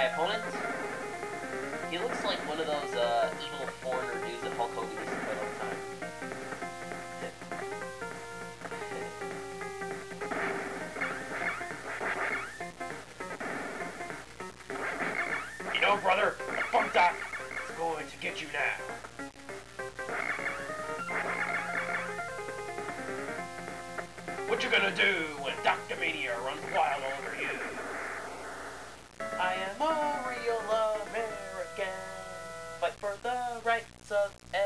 opponent, he looks like one of those evil foreigner dudes that Hulk Hogan used to fight all the time. You know, brother, the Funk Doc is going to get you now. What you gonna do when Dr. Mania runs wild over you? I am a real American. Fight for the rights of